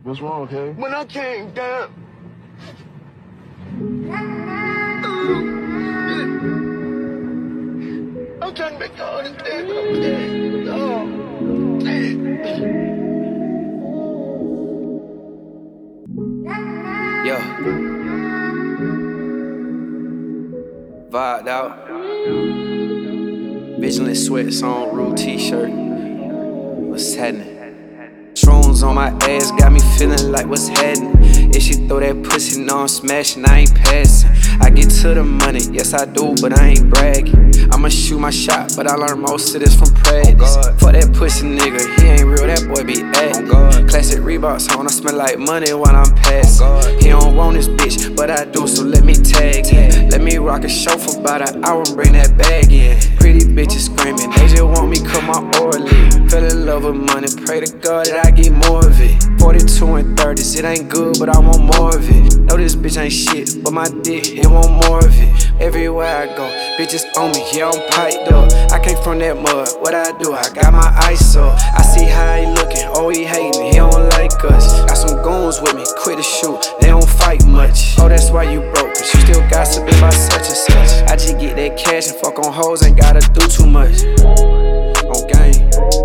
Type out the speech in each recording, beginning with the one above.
What's wrong, okay? When I came down. I'm trying to make y'all understand what I'm saying. Oh, Yo. Vibed out. Vigilant sweats on, Rule t-shirt. What's happening? Shrooms on my ass got me feeling like what's happening. If she throw that pussy, know I'm smashing, I ain't passing. I get to the money, yes I do, but I ain't bragging. I'ma shoot my shot, but I learned most of this from practice. For that pussy nigga, he ain't real, that boy be acting. Classic Reeboks on, I smell like money when I'm passing. He don't want this bitch, but I do, so let me tag in. Let me rock a show for about an hour and bring that bag in. Pretty bitches screaming, they just want me cut my orally. Fell in love with money, pray to God that I get more of it. 42 and 30s, it ain't good, but I want more of it. Know this bitch ain't shit, but my dick, it want more of it. Everywhere I go, bitches on me, yeah, I'm piped up. I came from that mud, what I do, I got my ice up. I see how he looking, oh he hating, he don't like us. Got some goons with me, quit to shoot, they don't fight much. Oh, that's why you broke, cause you still gossiping about such and such. I just get that cash and fuck on hoes, ain't gotta do too much. On game,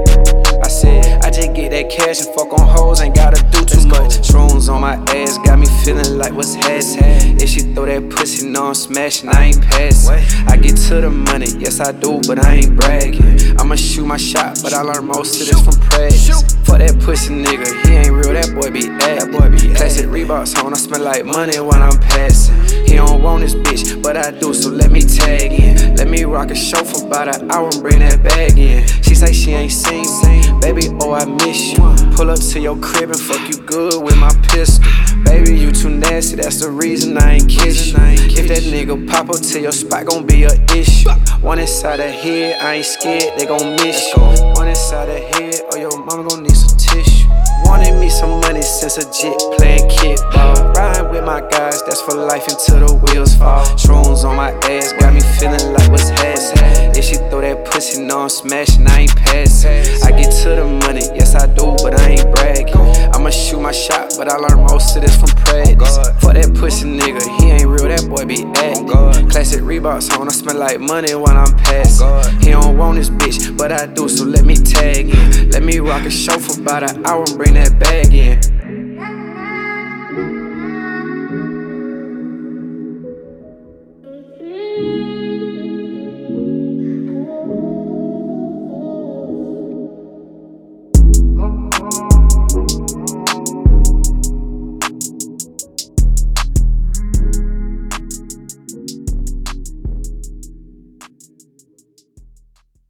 I said, I just get that cash and fuck on hoes, ain't gotta do too much. Shrooms on my ass got me feeling like what's happening. If she throw that pussy, know I'm smashing, I ain't passing. I get to the money, yes I do, but I ain't bragging. I'ma shoot my shot, but I learned most of this from practice. For that pussy nigga, he ain't real, that boy be acting. Classic Reeboks on, I smell like money when I'm passing. He don't want this bitch, but I do, so let me tag in. Let me rock a show for about an hour and bring that bag in. She say she ain't seen me, baby, oh I miss you. Pull up to your crib and fuck you good with my pistol. Baby, you too nasty, that's the reason I ain't kiss you. If that nigga pop up to your spot, gon' be a issue. One inside the head, I ain't scared, they gon' miss you. One inside the head, or your mama gon' need some tissue. Wanted me some money since a jit, playing kickball. Riding with my guys, that's for life until the wheels fall. Shrooms on my ass, got me feeling like what's happening. If she throw that pussy, know I'm smashing, I ain't passing. I get to the money, yes I do, but I ain't bragging. I'ma shoot my shot, but I learned most of this from practice. For that pussy nigga, he ain't real, that boy be acting. Classic Reeboks on, I smell like money when I'm passing. He don't want this bitch, but I do, so let me tag in. Let me rock a show for about an hour and bring that bag in.